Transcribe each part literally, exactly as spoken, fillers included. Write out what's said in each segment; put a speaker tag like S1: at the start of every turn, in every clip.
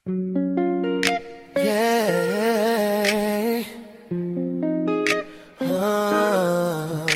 S1: Yeah. Uh,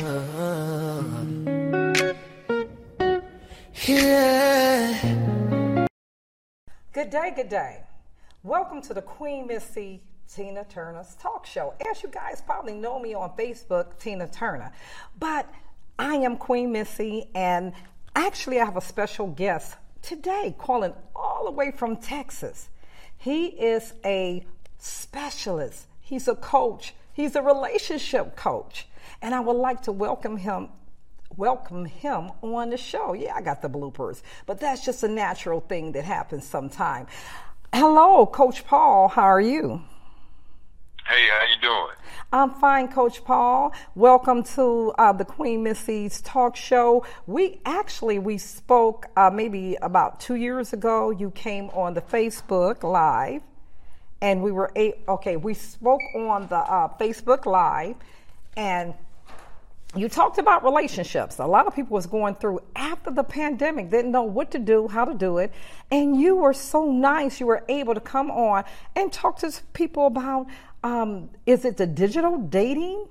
S1: yeah.
S2: Good day, good day. Welcome to the Queen Missy Tina Turner's talk show. As you guys probably know me on Facebook, Tina Turner. But I am Queen Missy, and actually I have a special guest today calling all the way from Texas. He is a specialist. He's a coach. He's a relationship coach. And I would like to welcome him welcome him on the show. Yeah, I got the bloopers, but that's just a natural thing that happens sometime. Hello, Coach Paul. How are you?
S3: Hey, how you doing?
S2: I'm fine, Coach Paul. Welcome to uh, the Queen Missy's talk show. We actually, we spoke uh, maybe about two years ago. You came on the Facebook Live, and we were, a- okay, we spoke on the uh, Facebook Live, and you talked about relationships. A lot of people was going through after the pandemic, didn't know what to do, how to do it. And you were so nice. You were able to come on and talk to people about, um, is it the digital dating?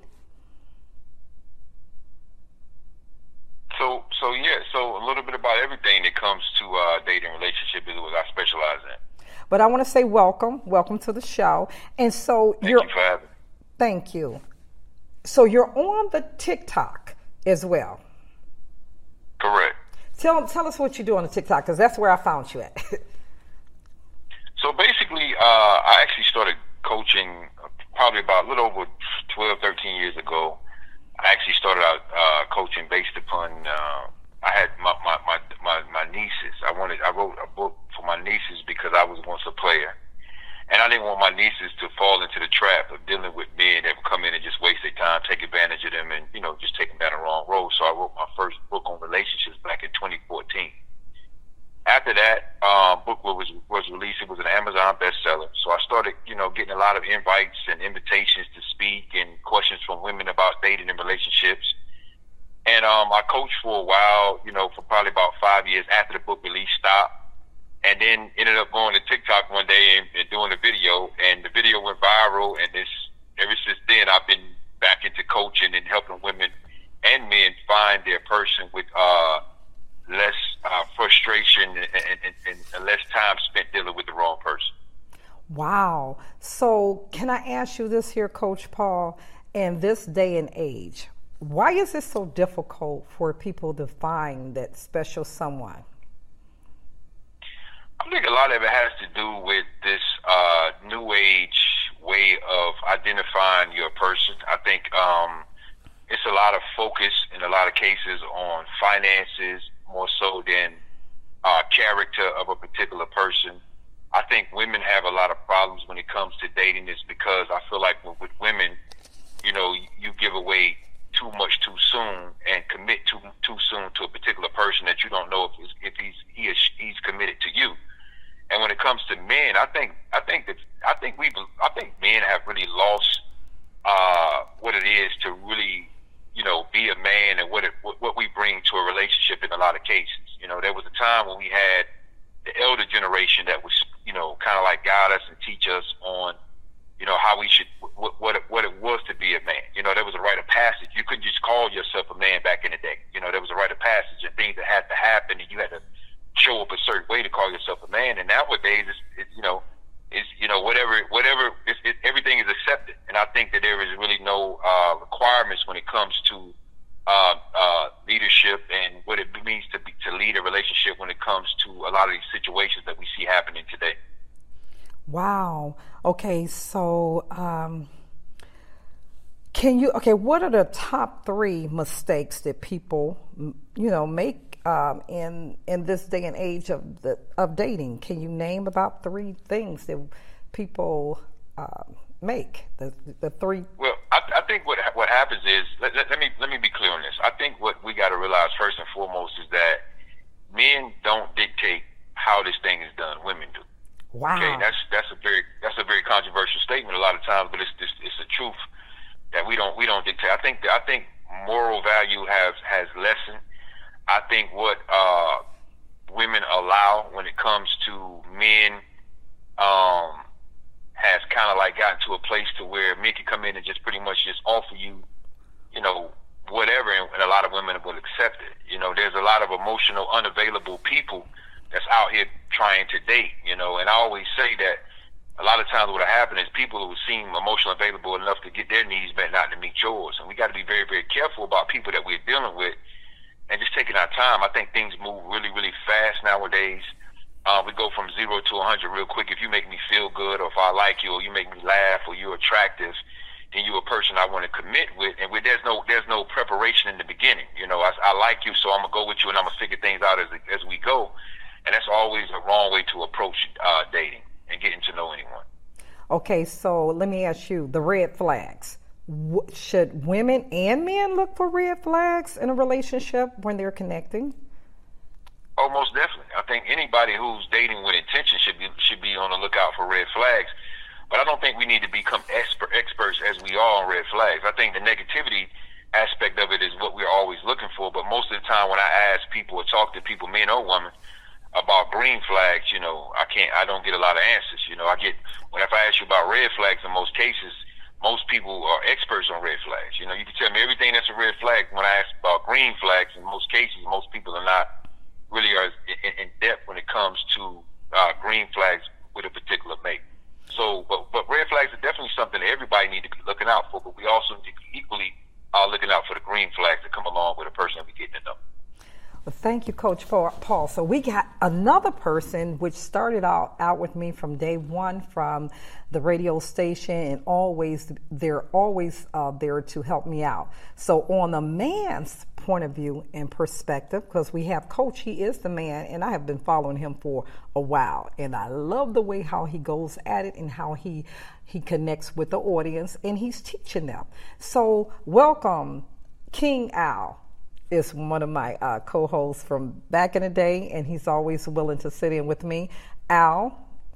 S3: So, so yeah, so a little bit about everything that comes to uh, dating relationship is what I specialize in.
S2: But I want to say welcome, welcome to the show. And so
S3: Thank
S2: you're,
S3: you for having me.
S2: Thank you. So you're on the TikTok as well.
S3: Correct.
S2: Tell tell us what you do on the TikTok, because that's where I found you at.
S3: So basically, uh, I actually started coaching probably about a little over twelve, thirteen years ago. I actually started out uh, coaching based upon, uh, I had my, my, my, my, my nieces. I wanted, I wrote a book for my nieces because I was once a player. And I didn't want my nieces to fall into the trap of dealing with men that would come in and just waste their time, take advantage of them, and, you know, just take them down the wrong road. So I wrote my first book on relationships back in twenty fourteen. After that, uh, book was was released. It was an Amazon bestseller. So I started, you know, getting a lot of invites and invitations to speak and questions from women about dating and relationships. And um, I coached for a while, you know, for probably about five years after the book release stopped. And then ended up going to TikTok one day and, and doing a video, and the video went viral. And this, ever since then, I've been back into coaching and helping women and men find their person with uh, less uh, frustration and, and, and, and less time spent dealing with the wrong person.
S2: Wow. So can I ask you this here, Coach Paul, in this day and age, why is it so difficult for people to find that special someone?
S3: I think a lot of it has to do with this uh, new age way of identifying your person. I think um, it's a lot of focus in a lot of cases on finances more so than uh, character of a particular person. I think women have a lot of problems when it comes to dating. It's because I feel like with, with women, you know, you give away too much too soon and commit too too soon to a particular person that you don't know if, if he's he is he's committed to you. And when it comes to men, I think I think that I think we I think men have really lost uh, what it is to really, you know, be a man and what it what, what we bring to a relationship in a lot of cases. You know, there was a time when we had the elder generation that was, you know, kind of like guide us and teach us on, you know, how we should what what it, what it was to be a man. You know, there was a rite of passage. You couldn't just call yourself a man back in the day. You know, there was a rite of passage and things that had to happen, and you had to show up a certain way to call yourself a man. And nowadays, it's, it, you know, is you know whatever whatever it's, it, everything is accepted. And I think that there is really no uh, requirements when it comes to uh, uh, leadership and what it means to be, to lead a relationship when it comes to a lot of these situations that we see happening today.
S2: Wow. Okay, so um, can you? Okay, what are the top three mistakes that people, you know, make um, in in this day and age of the of dating? Can you name about three things that people uh, make? The the three.
S3: Well, I, I think what what happens is let, let, let me let me be clear on this. I think what we got to realize first and foremost is that men don't dictate how this thing is done. Women do.
S2: Wow.
S3: Okay, that's that's a very that's a very controversial statement a lot of times, but it's it's, it's the truth that we don't we don't dictate. I think I think moral value has has lessened. I think what uh, women allow when it comes to men, um, men can come in and just pretty much just offer you, you know, whatever, and, and a lot of women will accept it. You know, there's a lot of emotional, unavailable people that's out here trying to date, you know, and I always say that a lot of times what will happen is people who seem emotionally available enough to get their needs met, not to meet yours. And we got to be very, very careful about people that we're dealing with and just taking our time. I think things move really, really fast nowadays. Uh, we go from zero to one hundred real quick. If you make me feel good, or if I like you, or you make me laugh, or you're attractive, then you're a person I want to commit with. And with, there's no there's no preparation in the beginning. You know, I, I like you, so I'm going to go with you, and I'm going to figure things out as as we go. And that's always a wrong way to approach uh, dating and getting to know anyone.
S2: Okay, so let me ask you, the red flags. W- should women and men look for red flags in a relationship when they're connecting?
S3: Oh, most definitely. I think anybody who's dating with intention should be should be on the lookout for red flags. But I don't think we need to become expert, experts as we are on red flags. I think the negativity aspect of it is what we're always looking for. But most of the time when I ask people or talk to people, men or women, about green flags, you know, I can't, I don't get a lot of answers. You know, I get, when if I ask you about red flags, in most cases, most people are experts on red flags. You know, you can tell me everything that's a red flag. When I ask about green flags, in most cases, most people are not really are in, in depth when it comes to uh, green flags with a particular mate. So, but, but red flags are definitely something that everybody need to be looking out for, but we also need to be equally uh, looking out for the green flags that come along with a person that we getting to know.
S2: Well, thank you, Coach Paul. So we got another person which started out, out with me from day one from the radio station, and always they're always uh, there to help me out. So on the man's point of view and perspective, because we have Coach, he is the man, and I have been following him for a while, and I love the way how he goes at it and how he he connects with the audience, and he's teaching them. So welcome, King Al. Is one of my uh, co-hosts from back in the day, and he's always willing to sit in with me. Al.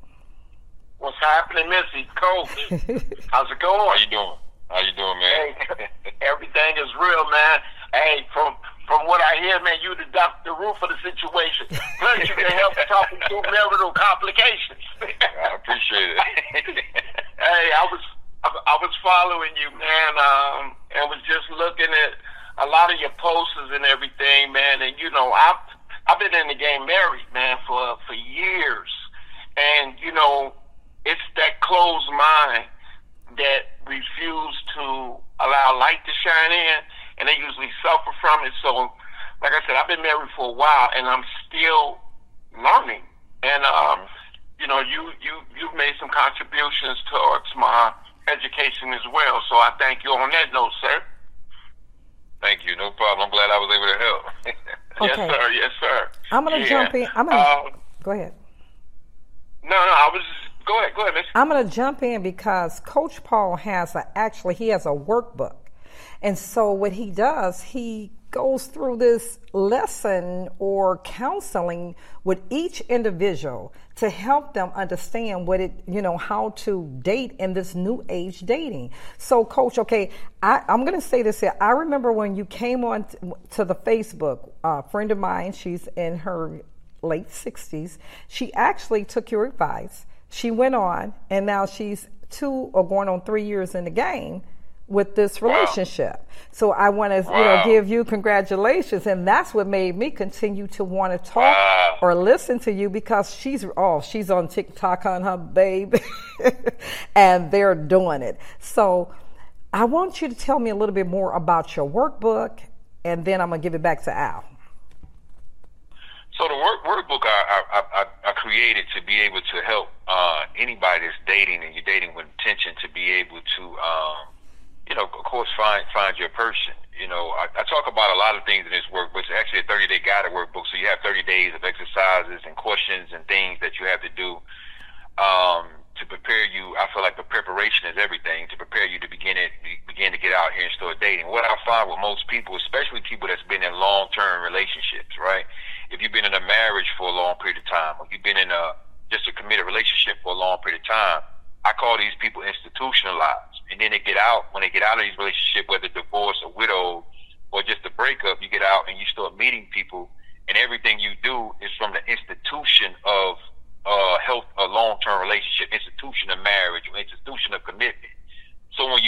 S4: What's happening, Missy? Coach. How's it going?
S3: How you doing? How you doing, man?
S4: Hey, everything is real, man. Hey, from from what I hear, man, you the Doctor Roof of the situation. Plus, you can help talking through marital complications.
S3: I appreciate it.
S4: Hey, I was I, I was following you, man, um, and was just looking at a lot of your posters and everything, man. And, you know, I've, I've been in the game married, man, for, for years. And, you know, it's that closed mind that refuse to allow light to shine in, and they usually suffer from it. So, like I said, I've been married for a while, and I'm still learning. And, um, you know, you, you, you've made some contributions towards my education as well. So I thank you on that note, sir.
S3: Thank you. No problem. I'm glad I was able to help.
S2: Okay.
S4: Yes, sir. Yes, sir.
S2: I'm going to
S4: yeah.
S2: jump in. I'm going
S4: um,
S2: to go ahead.
S4: No, no, I was go ahead. Go ahead, miss.
S2: I'm going to jump in because Coach Paul has a, actually he has a workbook. And so what he does, he goes through this lesson or counseling with each individual to help them understand what it, you know, how to date in this new age dating. So, Coach, okay, I, I'm going to say this here. I remember when you came on t- to the Facebook, a friend of mine, she's in her late sixties. She actually took your advice. She went on, and now she's two or going on three years in the game with this relationship. Wow. So I want to, wow. you know, give you congratulations. And that's what made me continue to want to talk wow. or listen to you, because she's, oh, she's on TikTok on her babe and they're doing it. So I want you to tell me a little bit more about your workbook, and then I'm going to give it back to Al.
S3: So the work, workbook I, I, I, I created to be able to help uh, anybody that's dating, and you're dating with intention, to be able to, um, you know, of course, find find your person. You know, I, I talk about a lot of things in this workbook. It's actually a thirty-day guided workbook, so you have thirty days of exercises and questions and things that you have to do um, to prepare you. I feel like the preparation is everything, to prepare you to begin it, begin to get out here and start dating. What I find with most people, especially people that's been in long-term relationships, right? If you've been in a marriage for a long period of time, or you've been in a just a committed relationship for a long period of time, I call these people institutionalized. And then they get out, when they get out of these relationships, whether divorced or widowed or just a breakup, you get out and you start meeting people, and everything you do is from the institution of uh, health, a long-term relationship, institution of marriage, or institution of commitment. So when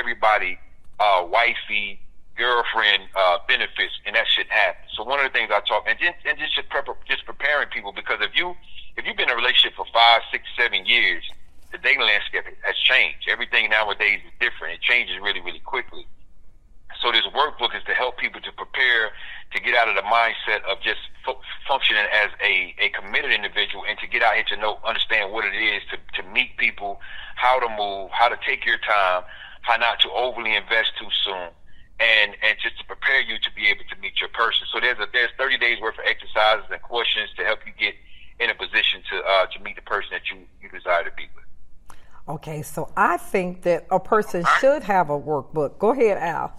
S3: everybody uh, wifey, girlfriend uh, benefits, and that shouldn't happen. So one of the things I talk, and just, and just, prep, just preparing people, because if you, if you've been in a relationship for five, six, seven years, the dating landscape has changed. Everything nowadays is different. It changes really, really quickly. So this workbook is to help people to prepare to get out of the mindset of just fu- functioning as a, a committed individual, and to get out here to know, understand what it is to, to meet people, how to move, how to take your time, how not to overly invest too soon, and, and just to prepare you to be able to meet your person. So there's a, there's thirty days worth of exercises and questions to help you get in a position to uh, to meet the person that you, you desire to be with.
S2: Okay, so I think that a person should have a workbook. Go ahead, Al.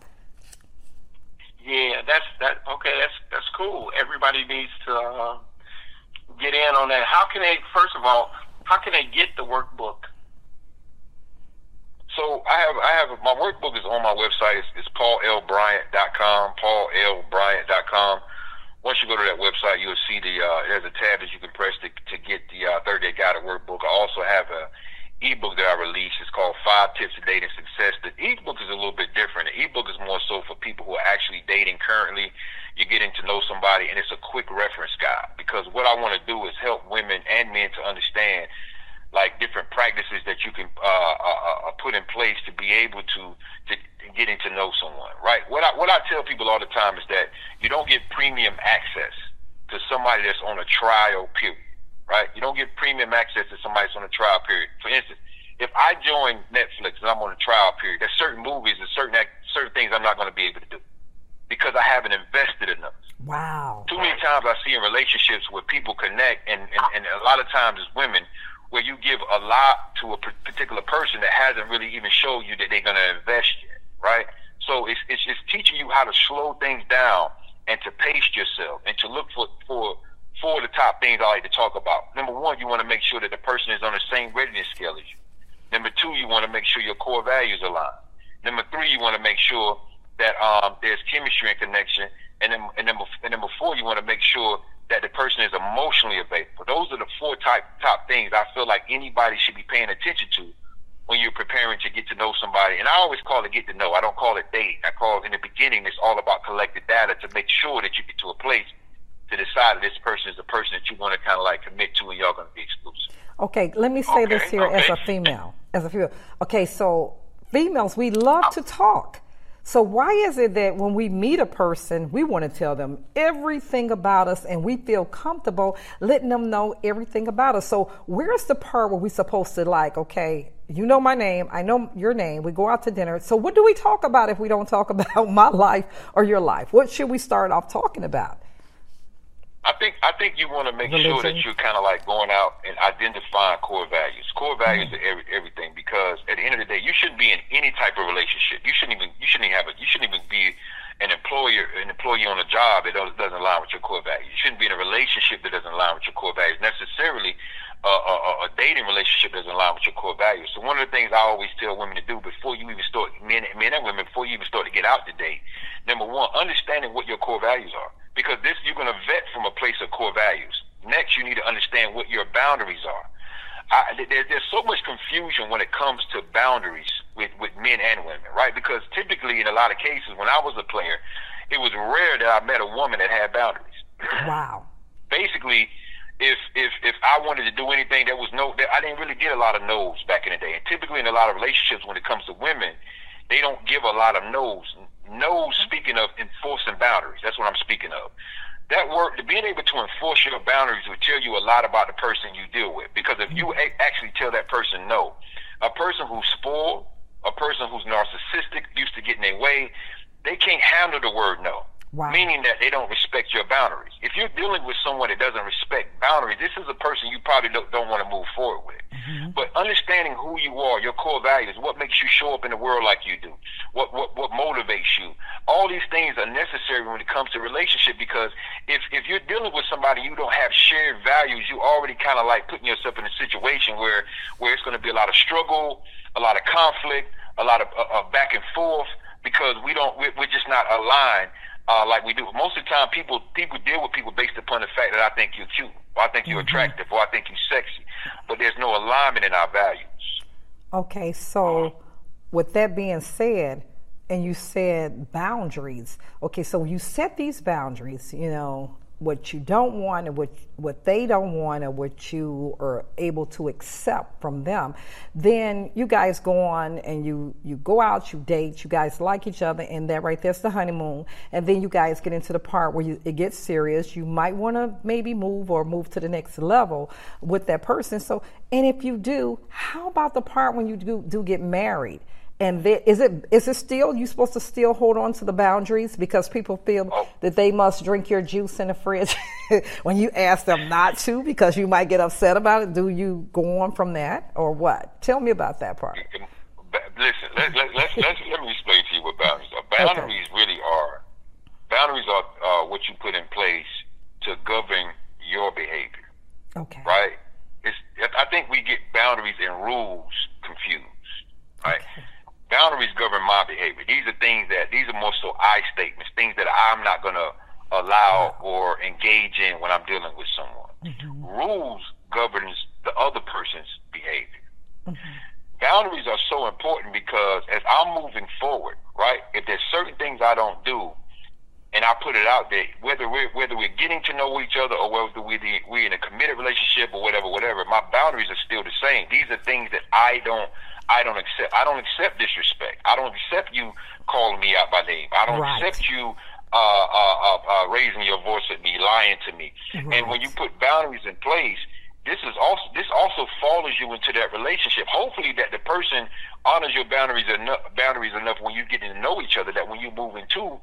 S4: Yeah, that's that. Okay, that's that's cool. Everybody needs to uh, get in on that. How can they? First of all, how can they get the workbook?
S3: So I have I have my workbook is on my website. It's, it's paul l bryant dot com. paul l bryant dot com. Once you go to that website, you'll see the uh, there's a tab that you can press to to get the uh, thirty day guided workbook. I also have a ebook that I released. It's called Five Tips to Dating Success. The ebook is a little bit different. The ebook is more so for people who are actually dating currently. You're getting to know somebody, and it's a quick reference guide, because what I want to do is help women and men to understand like different practices that you can uh, uh, uh, put in place to be able to, to to getting to know someone, right? What I what I tell people all the time is that you don't get premium access to somebody that's on a trial period. Right? You don't get premium access to somebody that's on a trial period. For instance, if I join Netflix and I'm on a trial period, there's certain movies and certain act, certain things I'm not going to be able to do because I haven't invested enough.
S2: Wow.
S3: Too many times I see in relationships where people connect, and, and, and a lot of times as women, where you give a lot to a particular person that hasn't really even showed you that they're going to invest yet, right? So it's, it's just teaching you how to slow things down and to pace yourself and to look for, for Four of the top things I like to talk about. Number one, you want to make sure that the person is on the same readiness scale as you. Number two, you want to make sure your core values align. Number three, you want to make sure that um, there's chemistry and connection. And, then, and, number, and number four, you want to make sure that the person is emotionally available. Those are the four type, top things I feel like anybody should be paying attention to when you're preparing to get to know somebody. And I always call it get to know. I don't call it dating. I call it, in the beginning, it's all about collecting data to make sure that you get to a place to decide that this person is the person that you want to kind of like commit to, and y'all going to be exclusive.
S2: Okay, let me say
S3: okay,
S2: this here
S3: okay.
S2: as a female. As a female. Okay, so females, we love to talk. So why is it that when we meet a person, we want to tell them everything about us, and we feel comfortable letting them know everything about us? So where's the part where we're supposed to like, okay, you know my name, I know your name, we go out to dinner. So what do we talk about if we don't talk about my life or your life? What should we start off talking about?
S3: I think I think you want to make
S2: Religion.
S3: sure that you're kind of like going out and identifying core values. Core values mm-hmm. are every, everything, because at the end of the day, you shouldn't be in any type of relationship. You shouldn't even you shouldn't even have a you shouldn't even be an employer an employee on a job that doesn't align with your core values. You shouldn't be in a relationship that doesn't align with your core values. Necessarily, uh, a, a dating relationship doesn't align with your core values. So one of the things I always tell women to do before you even start, men, men and women, before you even start to get out to date, number one, understanding what your core values are. Because this, you're going to vet from a place of core values. Next, you need to understand what your boundaries are. I, there, there's so much confusion when it comes to boundaries with, with men and women, right? Because typically, in a lot of cases, when I was a player, it was rare that I met a woman that had boundaries.
S2: Wow.
S3: Basically, if if if I wanted to do anything, there was no, I didn't really get a lot of no's back in the day. And typically, in a lot of relationships, when it comes to women, they don't give a lot of no's. No, speaking of enforcing boundaries, that's what I'm speaking of. That work, being able to enforce your boundaries will tell you a lot about the person you deal with. Because if you a- actually tell that person no, a person who's spoiled, a person who's narcissistic, used to getting their way, they can't handle the word no. Wow. Meaning that they don't respect your boundaries. If you're dealing with someone that doesn't respect boundaries, this is a person you probably don't, don't want to move forward with. Mm-hmm. But understanding who you are, your core values, what makes you show up in the world like you do, what, what what motivates you, all these things are necessary when it comes to relationship. Because if if you're dealing with somebody you don't have shared values, you already kind of like putting yourself in a situation where where it's going to be a lot of struggle, a lot of conflict, a lot of uh, uh, back and forth, because we don't we're, we're just not aligned. Uh, like we do. Most of the time, people people deal with people based upon the fact that I think you're cute, or I think you're mm-hmm. attractive, or I think you're sexy. But there's no alignment in our values.
S2: Okay, so with that being said, and you said boundaries. Okay, so you set these boundaries, you know, what you don't want and what what they don't want or what you are able to accept from them. Then you guys go on and you, you go out, you date, you guys like each other, and that right there's the honeymoon. And then you guys get into the part where you, it gets serious. You might want to maybe move or move to the next level with that person. So, and if you do, how about the part when you do, do get married? And there, is it is it still, you supposed to still hold on to the boundaries because people feel
S3: Oh.
S2: that they must drink your juice in the fridge when you ask them not to because you might get upset about it? Do you go on from that or what? Tell me about that part.
S3: Listen, let, let, let's, let's, let me explain to you what boundaries are. Boundaries
S2: Okay.
S3: really are, boundaries are uh, what you put in place to govern your behavior,
S2: Okay.
S3: right? It's, I think we get boundaries and rules confused, right?
S2: Okay.
S3: Boundaries govern my behavior. These are things that, these are more so I statements, things that I'm not going to allow or engage in when I'm dealing with someone.
S2: Mm-hmm.
S3: Rules governs the other person's behavior.
S2: Mm-hmm.
S3: Boundaries are so important because as I'm moving forward, right, if there's certain things I don't do and I put it out there, whether we're, whether we're getting to know each other or whether we're, the, we're in a committed relationship or whatever, whatever, my boundaries are still the same. These are things that I don't I don't accept. I don't accept disrespect. I don't accept you calling me out by name. I don't
S2: Right.
S3: accept you uh, uh, uh, uh, raising your voice at me, lying to me.
S2: Right.
S3: And when you put boundaries in place, this is also this also follows you into that relationship. Hopefully, that the person honors your boundaries enough. Boundaries enough when you get to know each other. That when you move into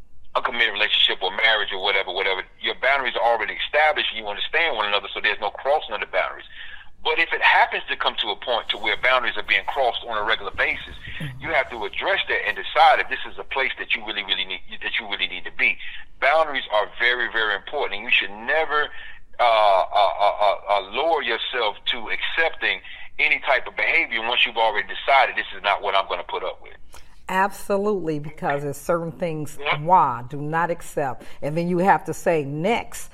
S3: a committed relationship or marriage or whatever, whatever, your boundaries are already established. And you understand one another, so there's no crossing of the boundaries. But if it happens to come to a point to where boundaries are being crossed on a regular basis, mm-hmm. you have to address that and decide if this is a place that you really, really need, that you really need to be. Boundaries are very, very important, and you should never uh, uh, uh, uh, lower yourself to accepting any type of behavior once you've already decided this is not what I'm going to put up with.
S2: Absolutely, because there's certain things why do not accept, and then you have to say next,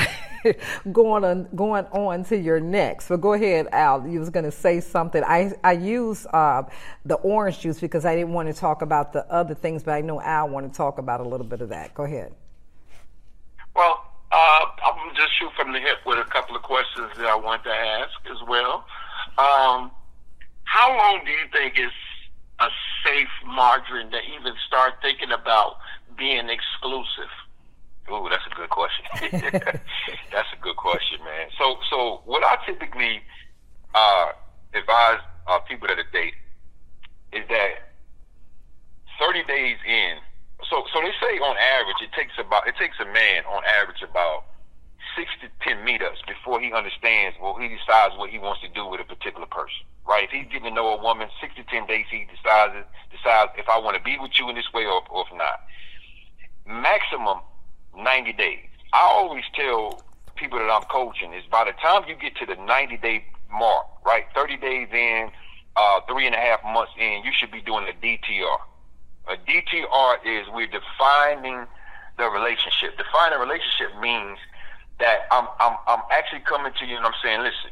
S2: going on going on to your next. But go ahead, Al. You was going to say something. I I use uh, the orange juice because I didn't want to talk about the other things, but I know Al want to talk about a little bit of that. Go ahead.
S4: Well, uh, I'm just shoot from the hip with a couple of questions that I want to ask as well. Um, how long do you think is a safe margin to even start thinking about being exclusive?
S3: Ooh, that's a good question. That's a good question, man. So, so what I typically uh, advise uh, people that are dating is that thirty days in. So, so they say on average it takes about it takes a man on average about six to ten meetups before he understands, well, he decides what he wants to do with a particular person, right? If he's getting to know a woman, six to ten days, he decides decides if I want to be with you in this way or, or if not. Maximum ninety days. I always tell people that I'm coaching is by the time you get to the ninety day mark, right? thirty days in, uh, three and a half months in, you should be doing a D T R. A D T R is we're defining the relationship. Defining a relationship means that I'm, I'm, I'm actually coming to you and I'm saying, listen,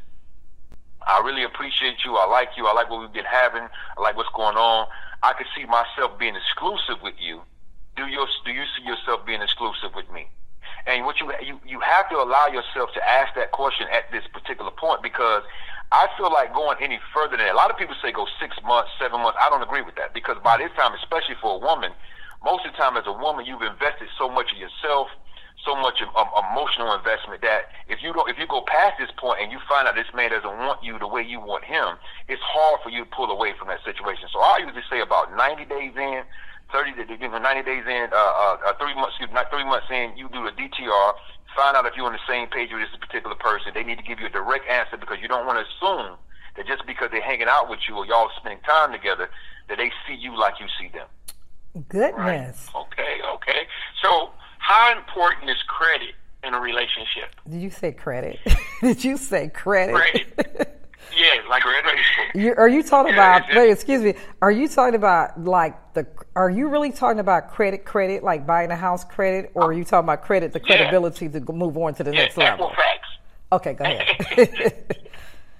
S3: I really appreciate you. I like you. I like what we've been having. I like what's going on. I can see myself being exclusive with you. Do you, do you see yourself being exclusive with me? And what you, you, you have to allow yourself to ask that question at this particular point, because I feel like going any further than that. A lot of people say go six months, seven months. I don't agree with that, because by this time, especially for a woman, most of the time as a woman, you've invested so much of yourself, so much um, emotional investment that if you don't, if you go past this point and you find out this man doesn't want you the way you want him, it's hard for you to pull away from that situation. So I usually say about ninety days in, thirty, ninety days in, uh, uh, three months, excuse me, not three months in, you do a D T R, find out if you're on the same page with this particular person. They need to give you a direct answer, because you don't want to assume that just because they're hanging out with you or y'all spending time together, that they see you like you see them.
S2: Goodness.
S4: Right. Okay, okay. So how important is credit in a relationship?
S2: Did you say credit? Did you say credit?
S4: Credit. Yeah, like credit.
S2: You, are you talking
S4: Yeah,
S2: about, wait, excuse me, are you talking about like the, are you really talking about credit, credit, like buying a house credit, or are you talking about credit, the credibility yeah. to move on to the
S4: yeah,
S2: next level?
S4: Facts.
S2: Okay, go ahead.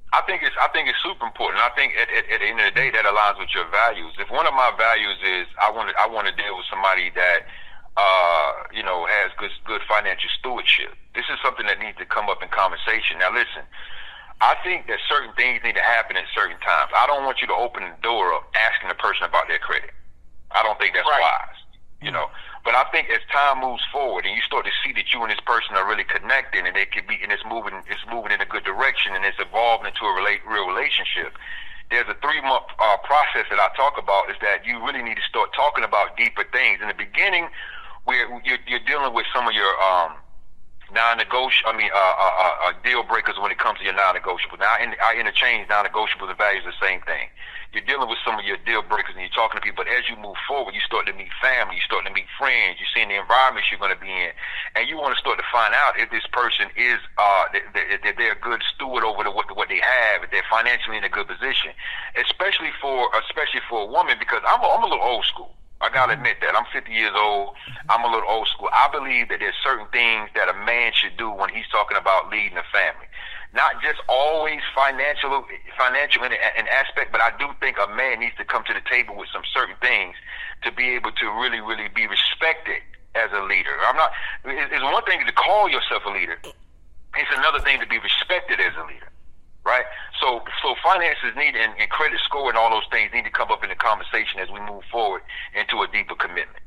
S3: I think it's I think it's super important. I think at, at, at the end of the day that aligns with your values. If one of my values is I want to I want to deal with somebody that uh, you know has good good financial stewardship, this is something that needs to come up in conversation. Now listen, I think that certain things need to happen at certain times. I don't want you to open the door up asking the person about their credit. I don't think that's
S4: right.
S3: wise. You know, but I think as time moves forward and you start to see that you and this person are really connecting and it could be and it's moving it's moving in a good direction and it's evolving into a relate, real relationship, there's a three month uh, process that I talk about is that you really need to start talking about deeper things. In the beginning, where you're, you're dealing with some of your um, non-negotiable, I mean, uh, uh, uh, deal breakers when it comes to your non-negotiable. Now, I, I interchange non-negotiables and values the same thing. You're dealing with some of your deal breakers and you're talking to people, but as you move forward, you start to meet family, you start to meet friends, you're seeing the environments you're going to be in, and you want to start to find out if this person is, uh, that, that they're a good steward over the, what, what they have, if they're financially in a good position, especially for, especially for a woman, because I'm a, I'm a little old school. I gotta admit that. I'm fifty years old. I'm a little old school. I believe that there's certain things that a man should do when he's talking about leading a family. Not just always financial, financial in an aspect, but I do think a man needs to come to the table with some certain things to be able to really, really be respected as a leader. I'm not. It's one thing to call yourself a leader. It's another thing to be respected as a leader. Right? So so finances need and, and credit score and all those things need to come up in the conversation as we move forward into a deeper commitment.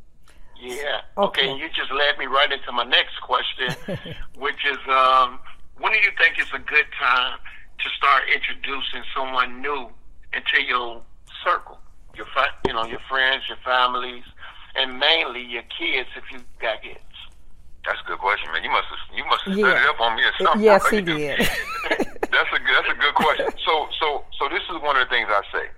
S4: Yeah. Okay, okay. And you just led me right into my next question, which is um, when do you think it's a good time to start introducing someone new into your circle? Your fa- you know, your friends, your families, and mainly your kids if you got kids.
S3: That's a good question, man. You must have you must have
S2: yeah.
S3: set it up on me or something.
S2: Yes, he did.
S3: that's a good, that's a good question. So so so this is one of the things I say.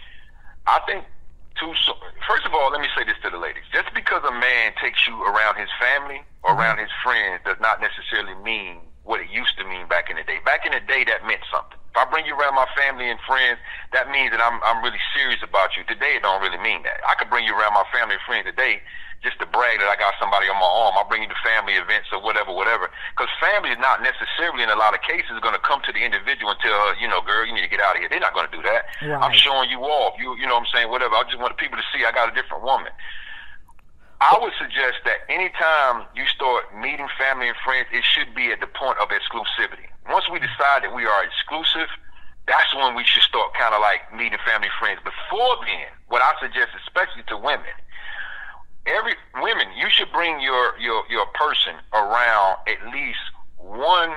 S3: I think too. So, first of all, let me say this to the ladies: just because a man takes you around his family or around his friends does not necessarily mean what it used to mean back in the day. Back in the day, that meant something. If I bring you around my family and friends, that means that I'm I'm really serious about you. Today, it don't really mean that. I could bring you around my family and friends today just to brag that I got somebody on my arm. I'll bring you to family events or whatever, whatever. Because family is not necessarily, in a lot of cases, going to come to the individual and tell her, you know, girl, you need to get out of here. They're not going to do that. Right. I'm showing you off. You you know what I'm saying? Whatever. I just want people to see I got a different woman. I would suggest that anytime you start meeting family and friends, it should be at the point of exclusivity. Once we decide that we are exclusive, that's when we should start kind of like meeting family and friends. Before then, what I suggest, especially to women, every women, you should bring your, your, your person around at least one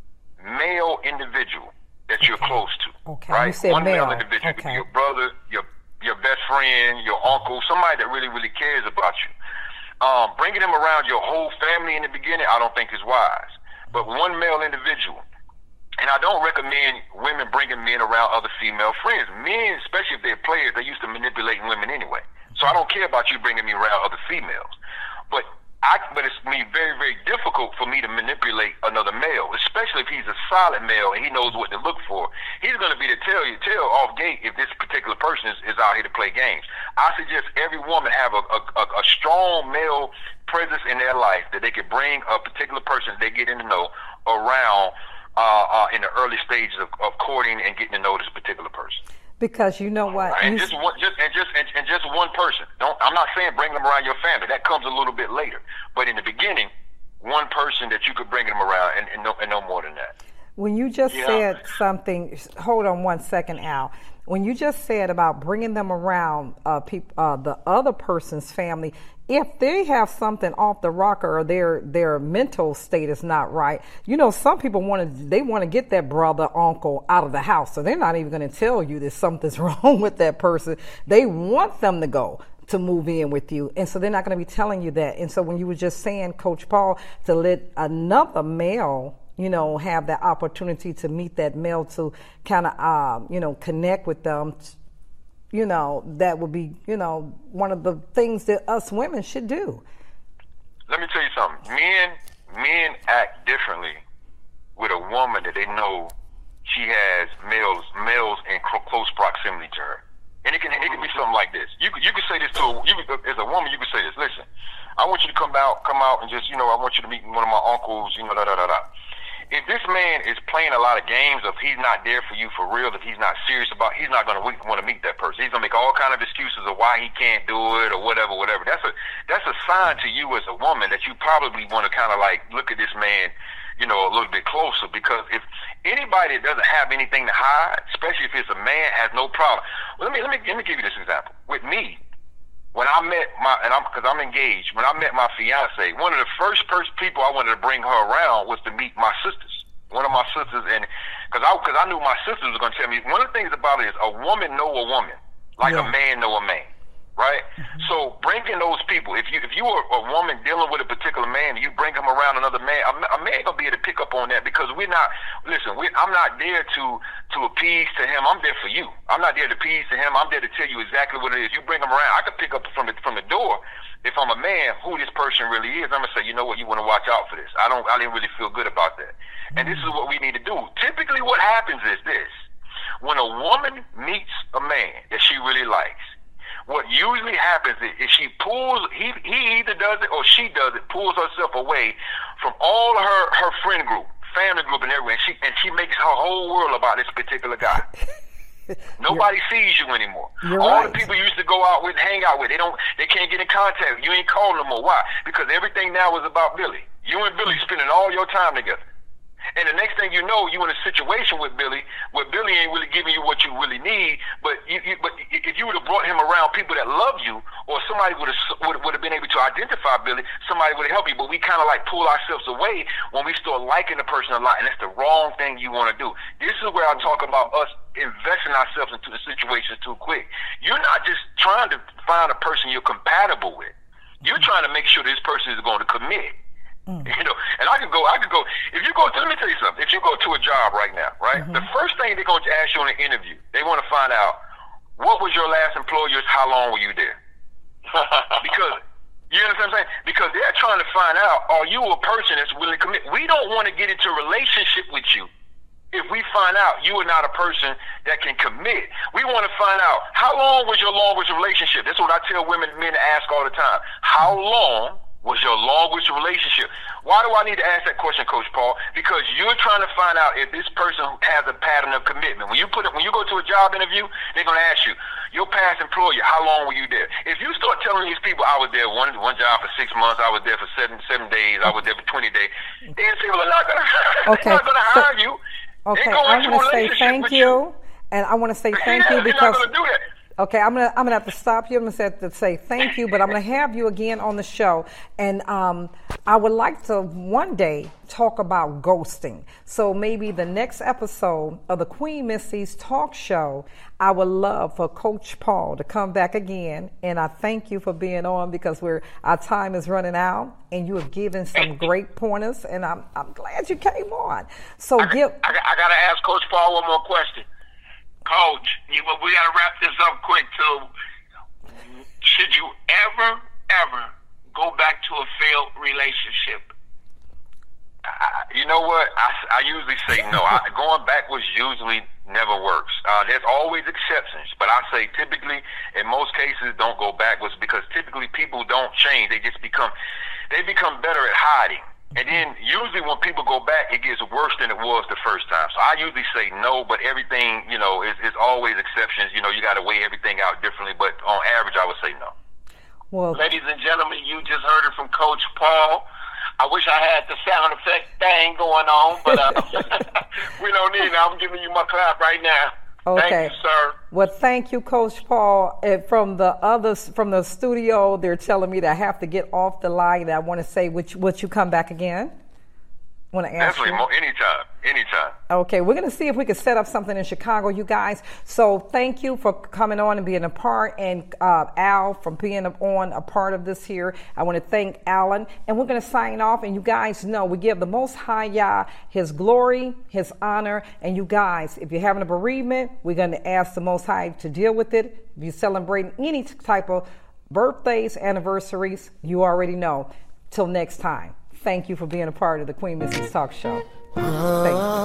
S3: male individual that you're
S2: okay.
S3: close to.
S2: Okay.
S3: Right?
S2: You said
S3: one
S2: male.
S3: male individual.
S2: Okay.
S3: Your brother, your your best friend, your uncle, somebody that really, really cares about you. Um, bringing them around your whole family in the beginning, I don't think is wise. But one male individual. And I don't recommend women bringing men around other female friends. Men, especially if they're players, they're used to manipulating women anyway. So I don't care about you bringing me around other females. But I, but it's me very, very difficult for me to manipulate another male, especially if he's a solid male and he knows what to look for. He's going to be to tell you, tell off gate if this particular person is, is out here to play games. I suggest every woman have a, a, a strong male presence in their life that they can bring a particular person they get in to know around uh, uh, in the early stages of, of courting and getting to know this particular person.
S2: Because you know what,
S3: and
S2: you
S3: just one, just and just and, and just one person. Don't. I'm not saying bring them around your family. That comes a little bit later. But in the beginning, one person that you could bring them around, and, and no, and no more than that.
S2: When you just
S3: yeah.
S2: said something, hold on one second, Al. When you just said about bringing them around uh, peop, uh, the other person's family, if they have something off the rocker or their their mental state is not right, you know, some people want to they want to get that brother, uncle out of the house, so they're not even going to tell you that something's wrong with that person. They want them to go to move in with you, and so they're not going to be telling you that. And so when you were just saying, Coach Paul, to let another male, you know, have that opportunity to meet that male to kind of, um, you know, connect with them, you know, that would be, you know, one of the things that us women should do.
S3: Let me tell you something. Men, men act differently with a woman that they know she has males, males in cl- close proximity to her. And it can, it can be something like this. You could, you could say this to a, you could, as a woman, you could say this. Listen, I want you to come out, come out and just, you know, I want you to meet one of my uncles, you know, da da da da. if this man is playing a lot of games, if he's not there for you for real, if he's not serious about, he's not going to want to meet that person. He's going to make all kind of excuses of why he can't do it or whatever, whatever. That's a that's a sign to you as a woman that you probably want to kind of like look at this man, you know, a little bit closer, because if anybody that doesn't have anything to hide, especially if it's a man, has no problem. Well, let me let me let me give you this example. With me, when I met my, and I'm because I'm engaged, when I met my fiance, one of the first first people I wanted to bring her around was to meet my sisters. One of my sisters, and because I because I knew my sisters were going to tell me, one of the things about it is a woman know a woman like yeah. a man know a man. Right? Mm-hmm. So bringing those people, if you if you are a woman dealing with a particular man, you bring him around another man, a, a man gonna be able to pick up on that, because we're not, listen, we, I'm not there to to appease to him. I'm there for you. I'm not there to appease to him. I'm there to tell you exactly what it is. You bring him around, I can pick up from the from the door. If I'm a man, who this person really is, I'm gonna say, you know what, you want to watch out for this. I don't, I didn't really feel good about that. Mm-hmm. And this is what we need to do. Typically, what happens is this: when a woman meets a man that she really likes, what usually happens is, is she pulls, he he either does it or she does it, pulls herself away from all her, her friend group, family group, and everywhere. And she and she makes her whole world about this particular guy. Nobody You're, sees you anymore. All right. The people you used to go out with, hang out with, they don't, they can't get in contact with you. You ain't calling no more. Why? Because everything now is about Billy. You and Billy spending all your time together. And the next thing you know, you in a situation with Billy where Billy ain't really giving you what you really need. But you, you, but if you would have brought him around people that love you, or somebody would have would, would have been able to identify Billy, somebody would have helped you. But we kind of like pull ourselves away when we start liking the person a lot, and that's the wrong thing you want to do. This is where I talk about us investing ourselves into the situations too quick. You're not just trying to find a person you're compatible with. You're trying to make sure this person is going to commit. Mm. You know, and I could go, I could go, if you go, to, let me tell you something. If you go to a job right now, right, mm-hmm. the first thing they're going to ask you in an interview, they want to find out, what was your last employer, how long were you there? Because, you understand what I'm saying? Because they're trying to find out, are you a person that's willing to commit? We don't want to get into a relationship with you if we find out you are not a person that can commit. We want to find out, how long was your longest relationship? That's what I tell women, men to ask all the time. How long was your longest relationship? Why do I need to ask that question, Coach Paul? Because you're trying to find out if this person has a pattern of commitment. When you put it, when you go to a job interview, they're going to ask you, your past employer, how long were you there? If you start telling these people, I was there one one job for six months, I was there for seven seven days, I was there for twenty days, these people are not going to
S2: okay.
S3: not going to hire so, you.
S2: Okay, I'm going to say thank you, you, and I want to say thank you because.
S3: Not going to do that.
S2: Okay, I'm gonna I'm gonna have to stop you. I'm gonna have to say thank you, but I'm gonna have you again on the show, and um, I would like to one day talk about ghosting. So maybe the next episode of the Queen Missy's Talk Show, I would love for Coach Paul to come back again, and I thank you for being on because we're our time is running out, and you have given some great pointers, and I'm I'm glad you came on. So
S4: I,
S2: give
S4: I, I gotta ask Coach Paul one more question. Coach, you, we got to wrap this up quick, too. Should you ever, ever go back to a failed relationship?
S3: I, you know what? I, I usually say no. I, going backwards usually never works. Uh, there's always exceptions, but I say typically, in most cases, don't go backwards because typically people don't change. They just become, they become better at hiding. And then usually when people go back, it gets worse than it was the first time. So I usually say no, but everything, you know, is, is always exceptions. You know, you got to weigh everything out differently. But on average, I would say no.
S2: Well,
S4: ladies and gentlemen, you just heard it from Coach Paul. I wish I had the sound effect thing going on, but uh, we don't need it. I'm giving you my clap right now.
S2: Okay.
S4: Thank you, sir.
S2: Well, thank you, Coach Paul. And from the others, from the studio, they're telling me that I have to get off the line. I want to say, would you, would you come back again? Want to ask
S3: Definitely,
S2: you?
S3: anytime, anytime.
S2: Okay, we're going to see if we can set up something in Chicago, you guys. So thank you for coming on and being a part, and uh, Al from being on a part of this here. I want to thank Alan, and we're going to sign off. And you guys know we give the Most High Yah His glory, His honor. And you guys, if you're having a bereavement, we're going to ask the Most High to deal with it. If you're celebrating any type of birthdays, anniversaries, you already know. Till next time. Thank you for being a part of the Queen Missy's Talk Show. Thank you.